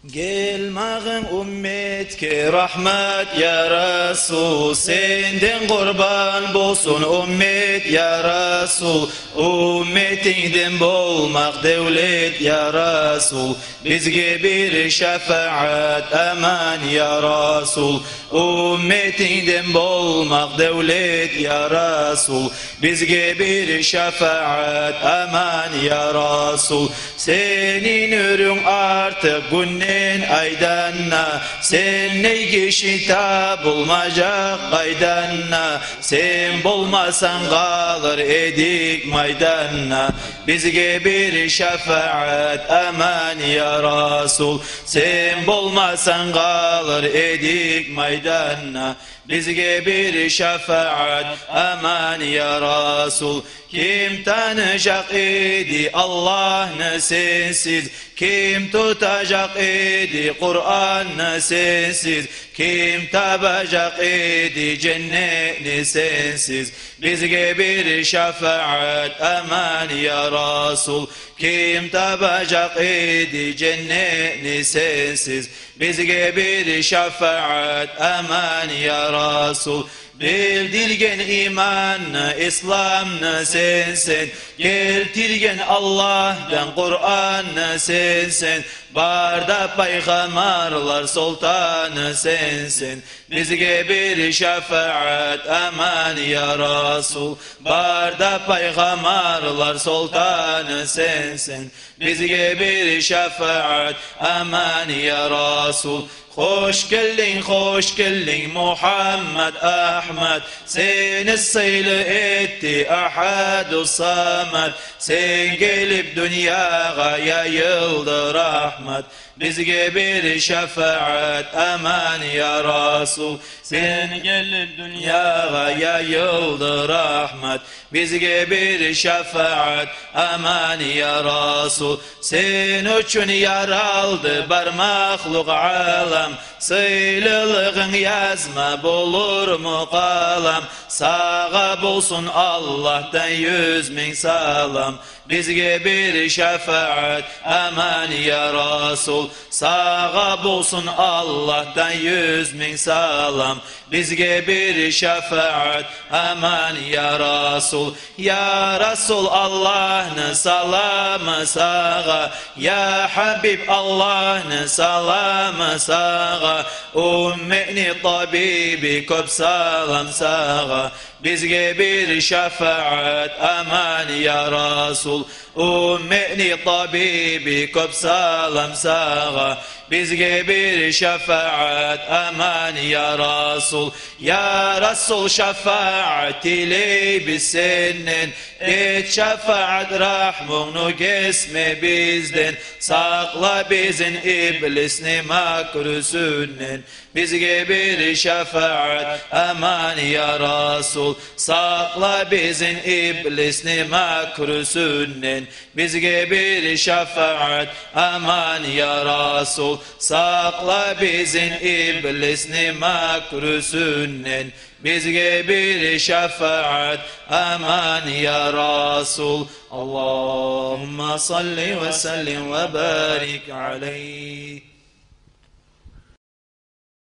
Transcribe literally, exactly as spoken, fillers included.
Gelmağın ümmetke rahmet ya Resul, senden kurban bolsun ümmet ya Resul, ümmetinden bolmak devlet ya Resul, bizge bir şefaat aman ya Resul, ümmetinden bolmak devlet ya Resul, bizge bir şefaat aman ya Resul, senin ürün artık günne aydanna, sen ne kişita bulmacak aydanna, sen bulmasan kalır edik maydanna, bizge bir şefaat aman ya Resul, sen bulmasan kalır edik maydanna, bizge bir şefaat aman ya Resul. Kim tanıyacak idi Allah'ını sensiz, kim tutacak idi Kur'an'ı sensiz, kim tabacak idi cennetini sensiz, bizge bir şefaat aman ya Resul, kim tabacak idi cennetini sensiz, bizge bir şefaat aman ya Resul. Bildirgen imanı, İslam'ını sensin, getirgen Allah'tan Kur'an'ı sensin, barda peygamberler sultanı sensin, bizge bir şefaat aman ya Resul, barda peygamberler sultanı sensin, bizge bir şefaat aman ya Resul. Hoş geldin, hoş geldin Muhammed Ahmet, seni sayılı etti Ahad-ı Samet, sen gelip dünyaya yayıldı rahmet, bizge bir şefaat aman ya Resul, sen gelip dünyaya yayıldı rahmet, bizge bir şefaat aman ya Resul, sen için yaraldı bar mahluk alam, sıylılığın yazma bulur mu kalam, sağa bulsun Allah'tan yüz bin salam, bizge bir şefaat aman ya Resul, sağa bulsun Allah'tan yüz bin salam, bizge bir şefaat aman ya Resul. Ya Resul Allah'ın salamı sağa, ya Habib Allah'ın salamı sağa, ümmeni tabibi köp salam sağa, bizge bir şefaat aman ya Resul, ümmeni tabibi köp salam sağa, bizge bir şefaat aman ya Resul. Ya Resul şefaat ile biz senin, et şefaat rahmunu kesme bizden, sakla bizin iblisini makrüsünden, bizge bir şefaat aman ya Resul, sakla bizin iblisini makrüsünden, bizge bir şefaat aman ya Resul, sakla bizin iblisini makrüsünden, bizge bir şefaat aman ya Resul. Allahümme salli ve sellim ve barik aleyh.